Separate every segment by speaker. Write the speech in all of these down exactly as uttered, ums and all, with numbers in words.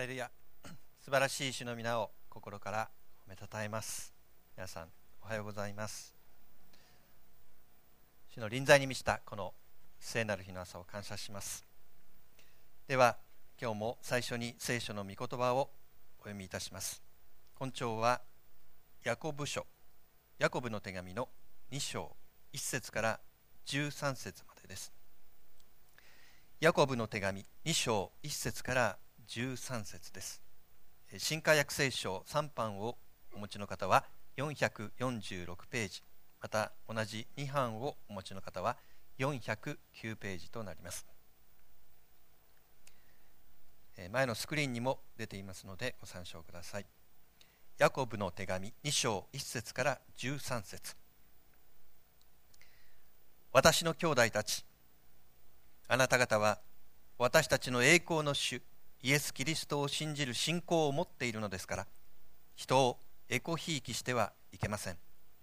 Speaker 1: レルヤ、素晴らしい主の皆を心から褒めたたえます。皆さんおはようございます。主の臨在に満ちたこの聖なる日の朝を感謝します。では今日も最初に聖書の御言葉をお読みいたします。本章はヤコブ書、ヤコブの手紙のに章いち節からじゅうさん節までです。ヤコブの手紙に章いち節からじゅうさん節です。新化訳聖書さん版をお持ちの方はよんひゃくよんじゅうろくページ、また同じに版をお持ちの方はよんひゃくきゅうページとなります。前のスクリーンにも出ていますのでご参照ください。ヤコブの手紙に章いち節からじゅうさん節。私の兄弟たち、あなた方は私たちの栄光の主イエス・キリストを信じる信仰を持っているのですから、人をエコひいきしてはいけません。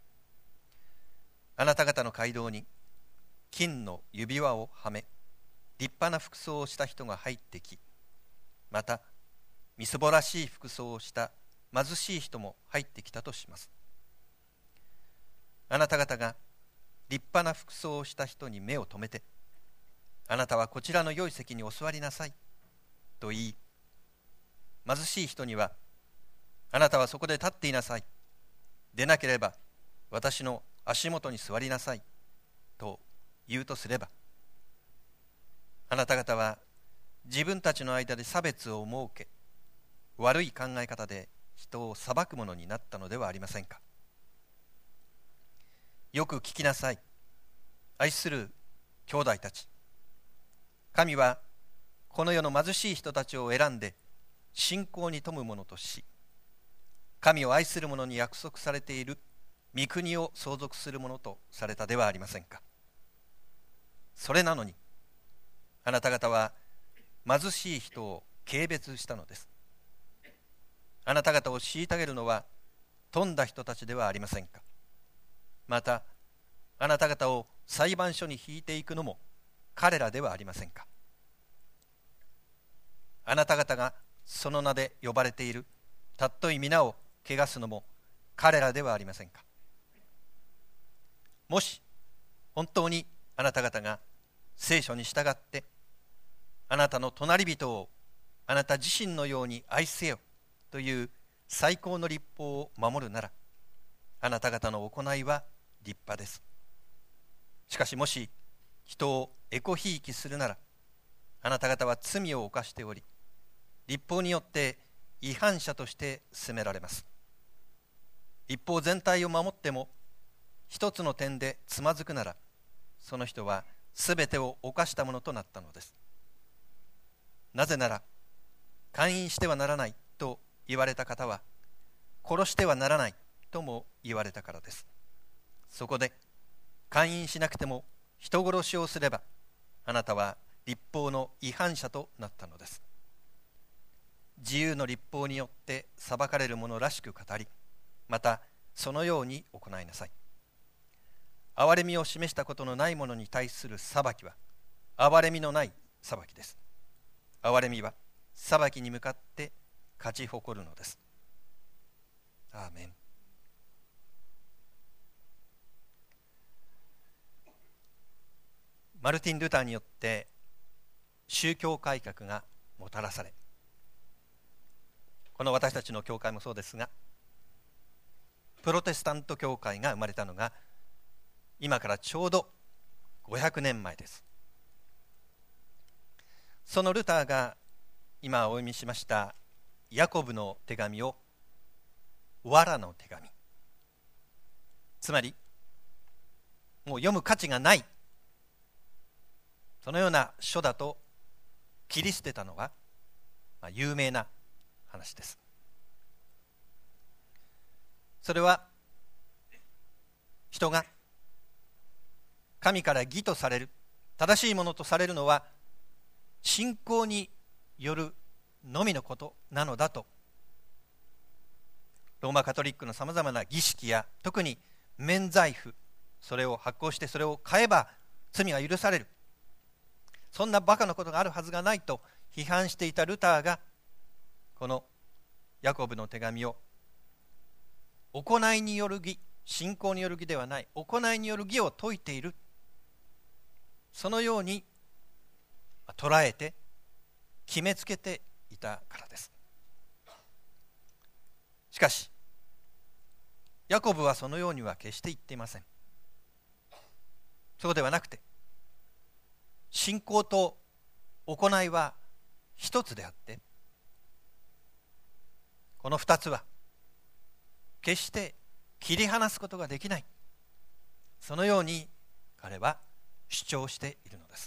Speaker 1: あなた方の街道に金の指輪をはめ、立派な服装をした人が入ってき、またみすぼらしい服装をした貧しい人も入ってきたとします。あなた方が立派な服装をした人に目を留めて、あなたはこちらの良い席にお座りなさいと言い、貧しい人には、あなたはそこで立っていなさい、でなければ私の足元に座りなさいと言うとすれば、あなた方は自分たちの間で差別を設け、悪い考え方で人を裁くものになったのではありませんか。よく聞きなさい、愛する兄弟たち。神はこの世の貧しい人たちを選んで信仰に富む者とし、神を愛する者に約束されている御国を相続する者とされたではありませんか。それなのにあなた方は貧しい人を軽蔑したのです。あなた方を虐げるのは富んだ人たちではありませんか。またあなた方を裁判所に引いていくのも彼らではありませんか。あなた方がその名で呼ばれているたっとい皆を汚すのも彼らではありませんか。もし本当にあなた方が聖書に従ってあなたの隣人をあなた自身のように愛せよという最高の律法を守るなら、あなた方の行いは立派です。しかしもし人をエコひいきするなら、あなた方は罪を犯しており、律法によって違反者として責められます。一方全体を守っても一つの点でつまずくなら、その人はすべてを犯したものとなったのです。なぜなら、姦淫してはならないと言われた方は、殺してはならないとも言われたからです。そこで姦淫しなくても人殺しをすれば、あなたは律法の違反者となったのです。自由の律法によって裁かれる者らしく語り、またそのように行いなさい。憐れみを示したことのない者に対する裁きは憐れみのない裁きです。憐れみは裁きに向かって勝ち誇るのです。アーメン。マルティン・ルターによって宗教改革がもたらされ、この私たちの教会もそうですが、プロテスタント教会が生まれたのが今からちょうどごひゃくねんまえです。そのルターが今お読みしましたヤコブの手紙を藁の手紙、つまりもう読む価値がない、そのような書だと切り捨てたのは、まあ、有名な話です。それは人が神から義とされる、正しいものとされるのは信仰によるのみのことなのだと、ローマカトリックのさまざまな儀式や特に免罪符、それを発行してそれを買えば罪が許される、そんなバカなことがあるはずがないと批判していたルターがこのヤコブの手紙を行いによる義、信仰による義ではない行いによる義を説いている、そのように捉えて決めつけていたからです。しかしヤコブはそのようには決して言っていません。そうではなくて、信仰と行いは一つであって、この二つは決して切り離すことができない、そのように彼は主張しているのです。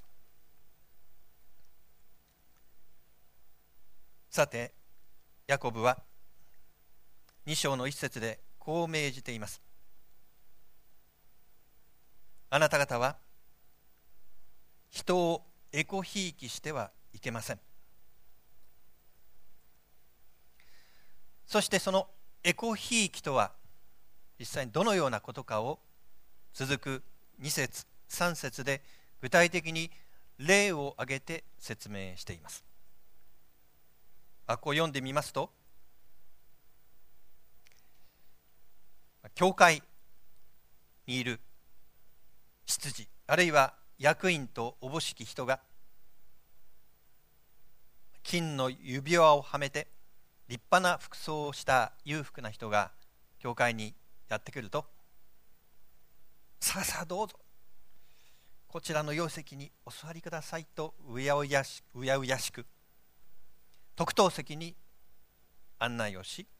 Speaker 1: さて、ヤコブはに章の一節でこう命じています。あなた方は人をエコひいきしてはいけません。そしてそのエコひいきとは実際にどのようなことかを続くに節さん節で具体的に例を挙げて説明しています。ここを読んでみますと、教会にいる執事あるいは役員とおぼしき人が金の指輪をはめて立派な服装をした裕福な人が教会にやってくると、さあさあどうぞこちらの容席にお座りくださいとうやうやしうやうやしく特等席に案内をし、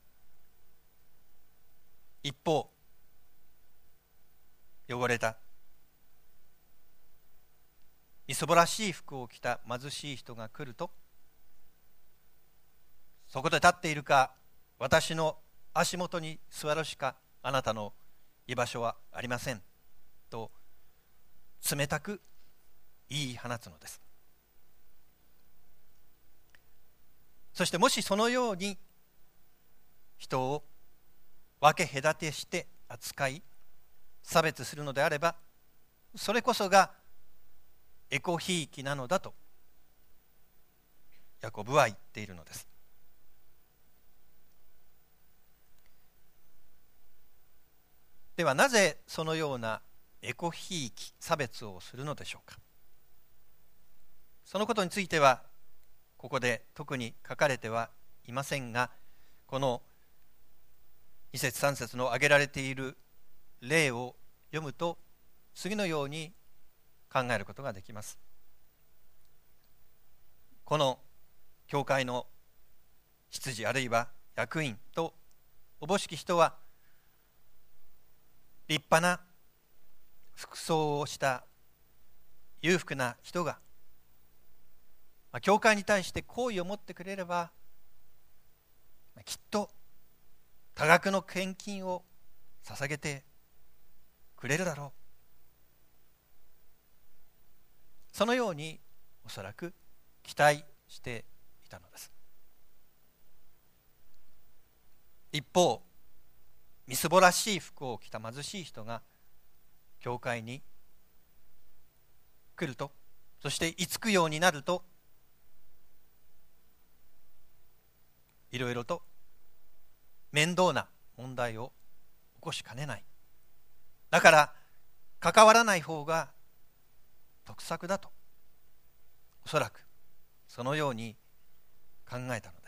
Speaker 1: 一方汚れたみそぼらしい服を着た貧しい人が来ると、そこで立っているか私の足元に座るしかあなたの居場所はありませんと冷たく言い放つのです。そしてもしそのように人を分け隔てして扱い差別するのであれば、それこそがエコひいきなのだとヤコブは言っているのです。ではなぜそのようなエコひいき差別をするのでしょうか。そのことについてはここで特に書かれてはいませんが、このに節さん節の挙げられている例を読むと次のように考えることができます。この教会の執事あるいは役員とおぼしき人は立派な服装をした裕福な人が教会に対して好意を持ってくれれば、きっと多額の献金を捧げてくれるだろう、そのようにおそらく期待していたのです。一方、みすぼらしい服を着た貧しい人が教会に来ると、そして居つくようになると、いろいろと面倒な問題を起こしかねない。だから関わらない方が得策だと、おそらくそのように考えたのです。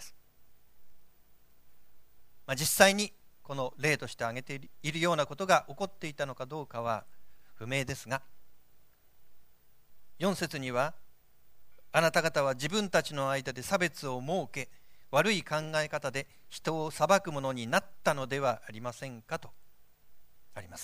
Speaker 1: まあ、実際にこの例として挙げているようなことが起こっていたのかどうかは不明ですが、よん節には、あなた方は自分たちの間で差別を設け、悪い考え方で人を裁くものになったのではありませんかとあります。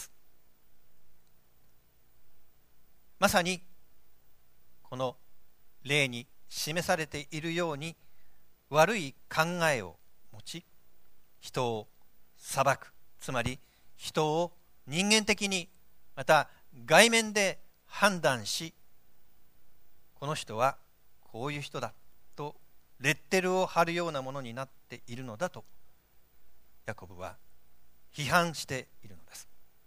Speaker 1: まさにこの例に示されているように、悪い考えを持ち人を裁く、つまり人を人間的にまた外面で判断し、この人はこういう人だとレッテルを貼るようなものになっているのだとヤコブは批判しているのです。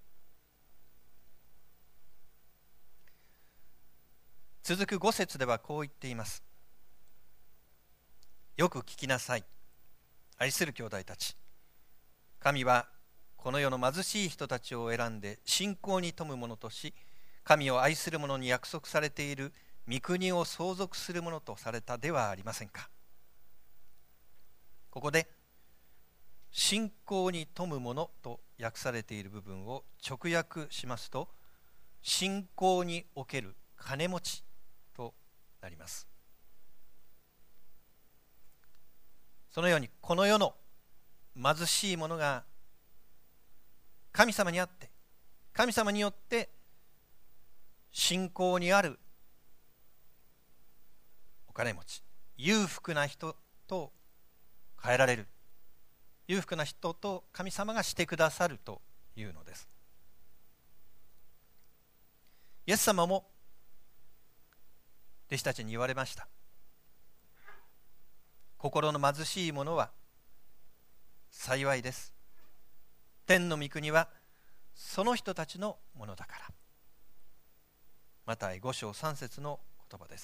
Speaker 1: 続くご節ではこう言っています。よく聞きなさい。 愛する兄弟たち、神はこの世の貧しい人たちを選んで信仰に富む者とし、神を愛する者に約束されている御国を相続するものとされたではありませんか。ここで信仰に富む者と訳されている部分を直訳しますと、信仰における金持ちとなります。そのようにこの世の貧しい者が神様にあって、神様によって信仰にあるお金持ち、裕福な人と変えられる、裕福な人と神様がしてくださるというのです。イエス様も弟子たちに言われました。心の貧しい者は幸いです。天の御国はその人たちのものだから。マタイご章さん節の言葉です。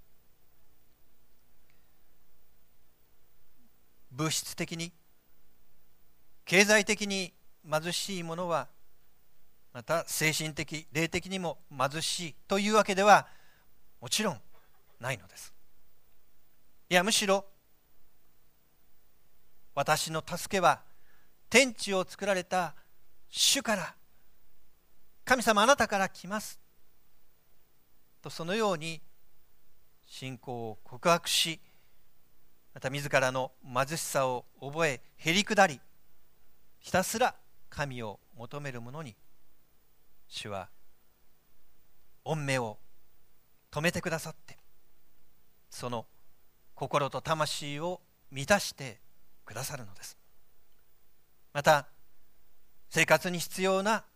Speaker 1: 物質的に、経済的に貧しい者は、また精神的、霊的にも貧しいというわけではもちろんないのです。いや、むしろ私の助けは天地を作られた主から、神様あなたから来ますと、そのように信仰を告白し、また自らの貧しさを覚え、へりくだり、ひたすら神を求める者に、主は御目を止めてくださって、その心と魂を満たしてくださるのです。また生活に必要な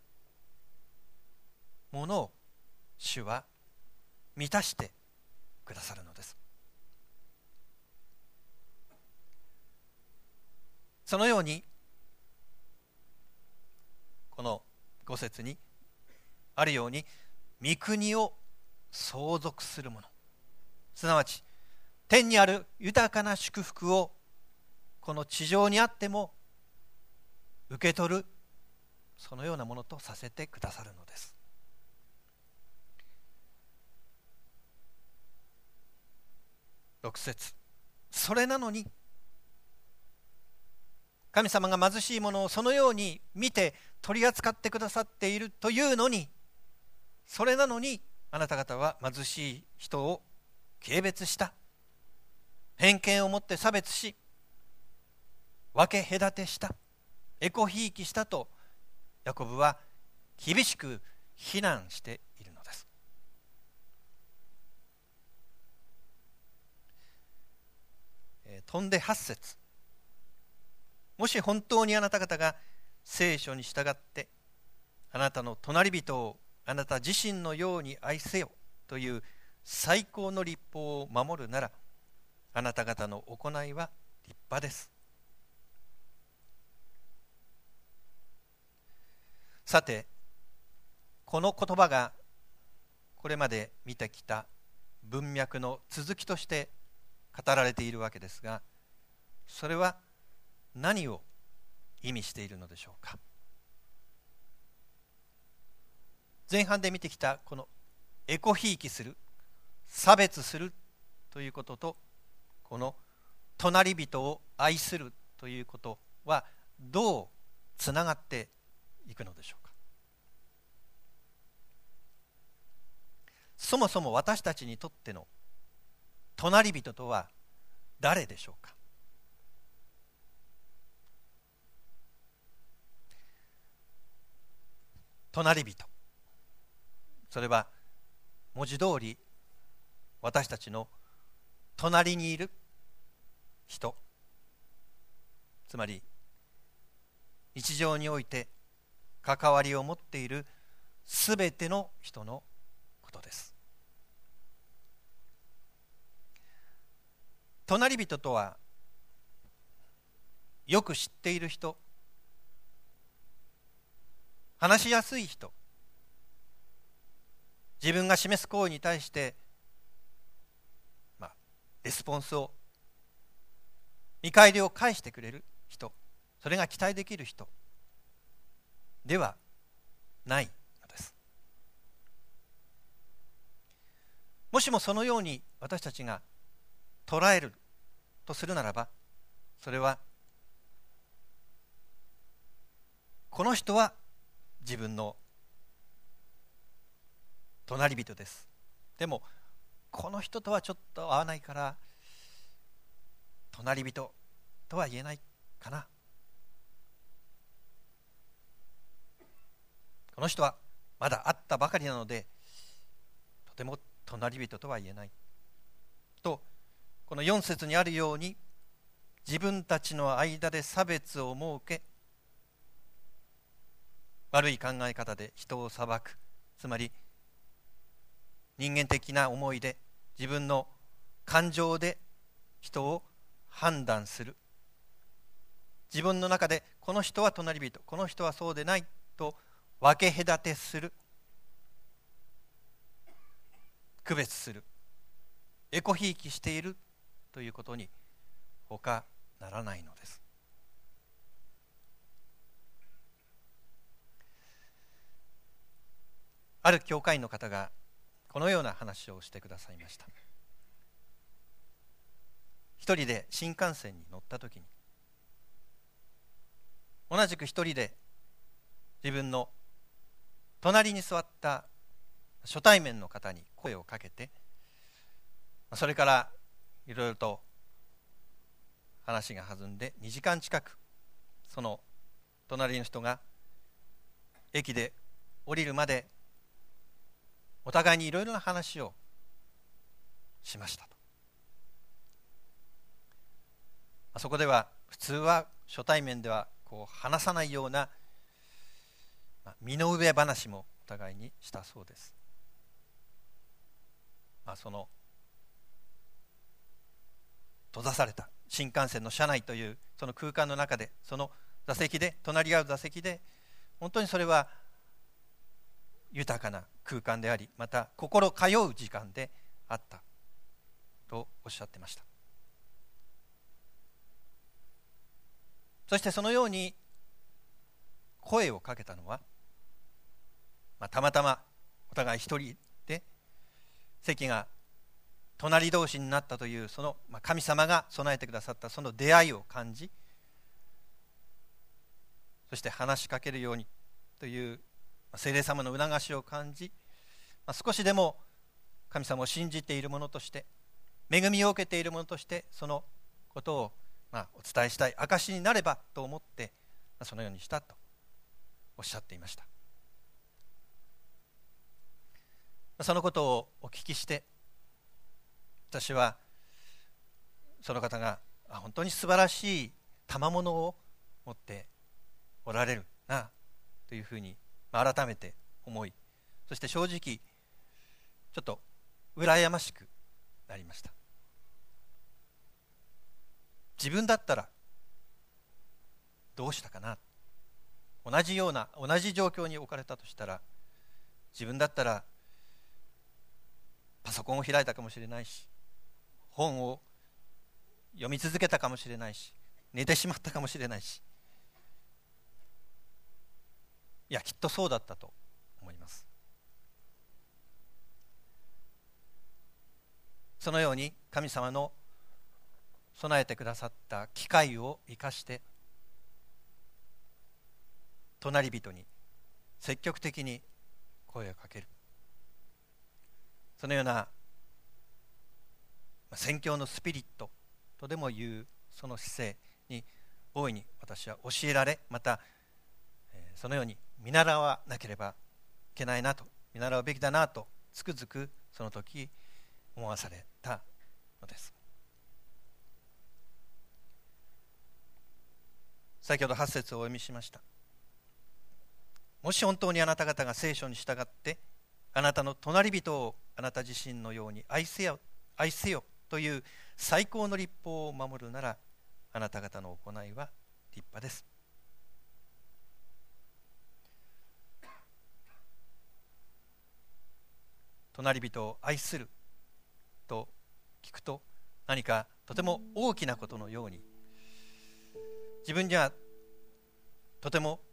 Speaker 1: ものを主は満たしてくださるのです。そのようにこのご節にあるように、御国を相続するもの、すなわち天にある豊かな祝福をこの地上にあっても受け取る、そのようなものとさせてくださるのです。ろく節、それなのに神様が貧しいものをそのように見て取り扱ってくださっているというのに、それなのにあなた方は貧しい人を軽蔑した、偏見を持って差別し、分け隔てした、エコひいきしたとヤコブは厳しく非難しているのです。えー、飛んではち節、もし本当にあなた方が聖書に従ってあなたの隣人をあなた自身のように愛せよという最高の律法を守るなら、あなた方の行いは立派です。さて、この言葉がこれまで見てきた文脈の続きとして語られているわけですが、それは何を意味しているのでしょうか。前半で見てきたこのエコひいきする、差別するということと、この隣人を愛するということはどうつながっていくのでしょうか。そもそも私たちにとっての隣人とは誰でしょうか。隣人、それは文字通り私たちの隣にいる人、つまり日常において関わりを持っているすべての人のことです。隣人とはよく知っている人、話しやすい人、自分が示す行為に対して、まあ、レスポンスを見返りを返してくれる人、それが期待できる人ではないのです。もしもそのように私たちが捉えるとするならば、それはこの人は自分の隣人です。でもこの人とはちょっと合わないから隣人とは言えないかな。この人はまだ会ったばかりなのでとても隣人とは言えないと、このよん節にあるように自分たちの間で差別を設け、悪い考え方で人を裁く、つまり人間的な思いで自分の感情で人を判断する、自分の中でこの人は隣人、この人はそうでないと分け隔てする、区別する、エコひいきしているということに他ならないのです。ある教会員の方がこのような話をしてくださいました。一人で新幹線に乗ったときに、同じく一人で自分の隣に座った初対面の方に声をかけて、それからいろいろと話が弾んでにじかん近く、その隣の人が駅で降りるまでお互いにいろいろな話をしましたと。そこでは普通は初対面ではこう話さないような身の上話もお互いにしたそうです。まあ、その閉ざされた新幹線の車内というその空間の中で、その座席で隣り合う座席で、本当にそれは豊かな空間であり、また心通う時間であったとおっしゃってました。そしてそのように声をかけたのは、まあ、たまたまお互い一人で席が隣同士になったという、その神様が備えてくださったその出会いを感じ、そして話しかけるようにという聖霊様の促しを感じ、少しでも神様を信じている者として、恵みを受けている者として、そのことをまあお伝えしたい証になればと思ってそのようにしたとおっしゃっていました。そのことをお聞きして、私はその方が本当に素晴らしい賜物を持っておられるなというふうに改めて思い、そして正直ちょっと羨ましくなりました。自分だったらどうしたかな、同じような同じ状況に置かれたとしたら、自分だったらパソコンを開いたかもしれないし、本を読み続けたかもしれないし、寝てしまったかもしれないし、いやきっとそうだったと思います。そのように神様の備えてくださった機会を生かして隣人に積極的に声をかける、そのような宣教のスピリットとでもいうその姿勢に大いに私は教えられ、またそのように見習わなければいけないなと、見習うべきだなとつくづくその時思わされたのです。先ほどはち節をお読みしました。もし本当にあなた方が聖書に従ってあなたの隣人をあなた自身のように愛せよ、愛せよという最高の律法を守るなら、あなた方の行いは立派です。隣人を愛すると聞くと、何かとても大きなことのように自分にはとても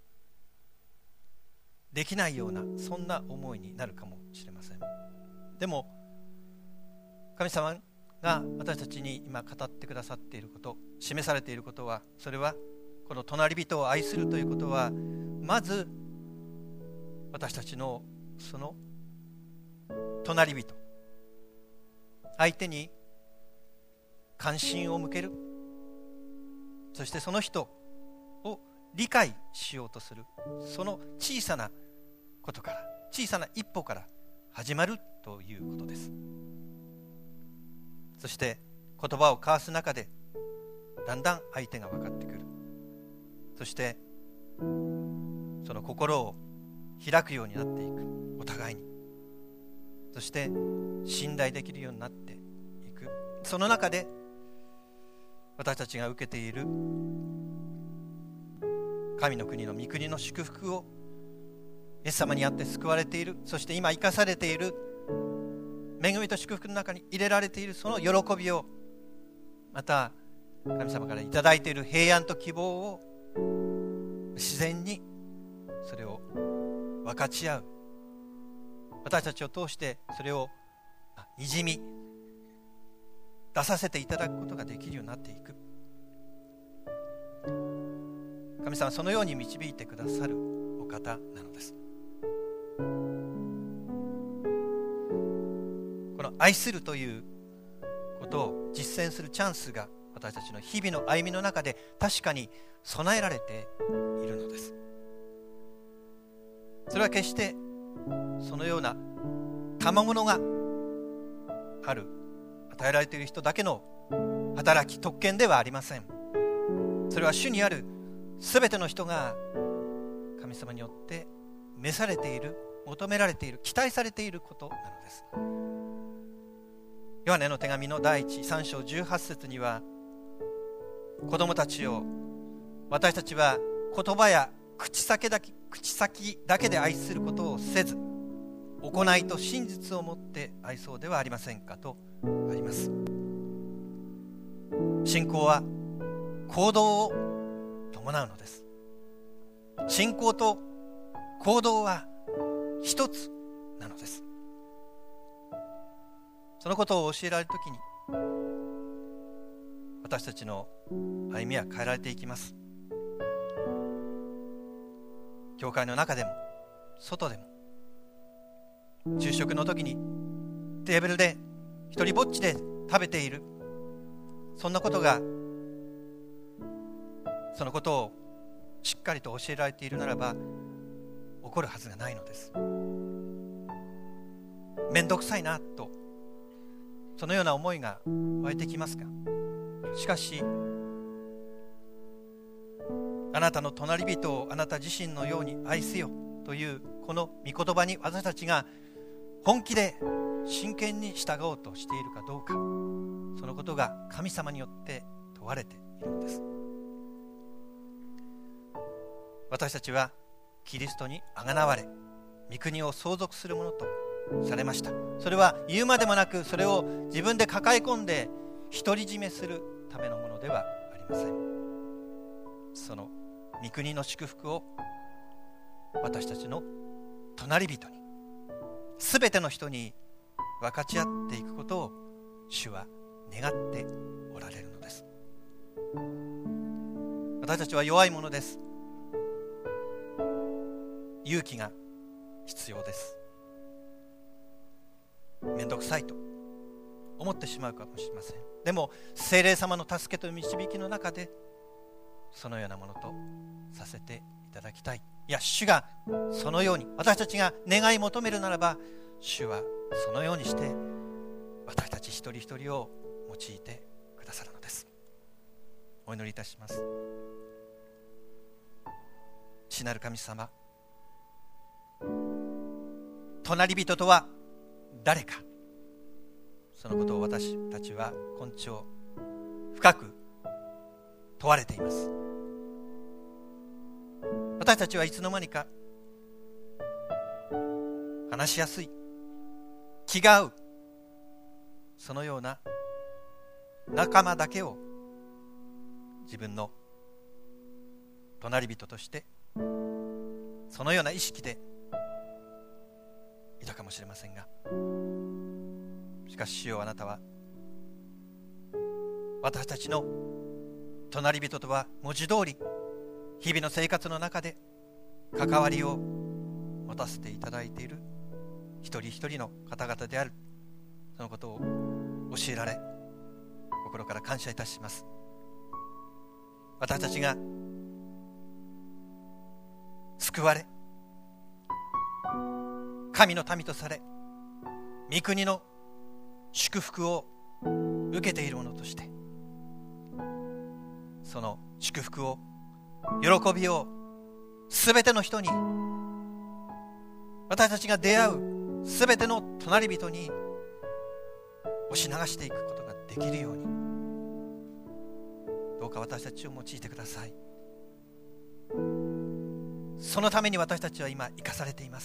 Speaker 1: できないような、そんな思いになるかもしれません。でも神様が私たちに今語ってくださっていること、示されていることは、それはこの隣人を愛するということは、まず私たちのその隣人、相手に関心を向ける、そしてその人を理解しようとする、その小さなことから、小さな一歩から始まるということです。そして言葉を交わす中でだんだん相手が分かってくる。そしてその心を開くようになっていく、お互いに。そして信頼できるようになっていく。その中で私たちが受けている神の国の御国の祝福を、イエス様にあって救われている、そして今生かされている恵みと祝福の中に入れられているその喜びを、また神様からいただいている平安と希望を自然にそれを分かち合う、私たちを通してそれをにじみ出させていただくことができるようになっていく。神様はそのように導いてくださるお方なのです。この愛するということを実践するチャンスが私たちの日々の歩みの中で確かに備えられているのです。それは決してそのような賜物がある、与えられている人だけの働き、特権ではありません。それは主にあるすべての人が神様によって召されている、求められている、期待されていることなのです。ヨハネの手紙の第一さん章じゅうはち節には、子供たちよ、私たちは言葉や口先だけ、口先だけで愛することをせず、行いと真実をもって愛そうではありませんかとあります。信仰は行動を伴うのです。信仰と行動は一つなのです。そのことを教えられるときに、私たちの歩みは変えられていきます。教会の中でも外でも、昼食の時にテーブルで一人ぼっちで食べている、そんなことが、そのことをしっかりと教えられているならば起こるはずがないのです。めんどくさいなと、そのような思いが湧いてきますが、しかしあなたの隣人をあなた自身のように愛せよというこの御言葉に私たちが本気で真剣に従おうとしているかどうか、そのことが神様によって問われているのです。私たちはキリストにあがなわれ、御国を相続するものとされました。それは言うまでもなく、それを自分で抱え込んで独り占めするためのものではありません。その御国の祝福を私たちの隣人に、すべての人に分かち合っていくことを主は願っておられるのです。私たちは弱いものです。勇気が必要です。めんどくさいと思ってしまうかもしれません。でも聖霊様の助けと導きの中でそのようなものとさせていただきたい。いや、主がそのように、私たちが願い求めるならば、主はそのようにして私たち一人一人を用いてくださるのです。お祈りいたします。父なる神様、隣人とは誰か、そのことを私たちは今朝深く問われています。私たちはいつの間にか話しやすい、気が合う、そのような仲間だけを自分の隣人としてそのような意識でいたかもしれませんが、しかし主よ、あなたは私たちの隣人とは文字通り日々の生活の中で関わりを持たせていただいている一人一人の方々である、そのことを教えられ心から感謝いたします。私たちが救われ神の民とされ御国の祝福を受けている者として、その祝福を喜びをすべての人に、私たちが出会うすべての隣人に押し流していくことができるように、どうか私たちを用いてください。そのために私たちは今生かされています。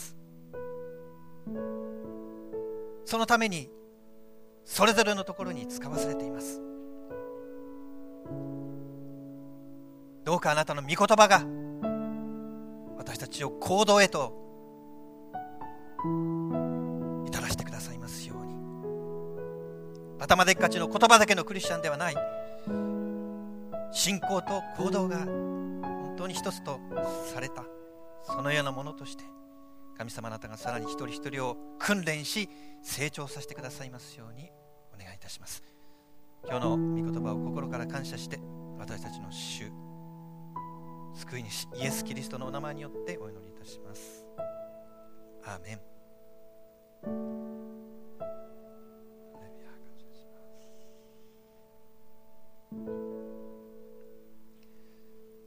Speaker 1: そのためにそれぞれのところに使わされています。どうかあなたの御言葉が私たちを行動へと至らしてくださいますように。頭でっかちの言葉だけのクリスチャンではない、信仰と行動が本当に一つとされた、そのようなものとして神様、あなたがさらに一人一人を訓練し成長させてくださいますようにお願いいたします。今日の御言葉を心から感謝して、私たちの主救い主イエス・キリストのお名前によってお祈りいたします。アーメン。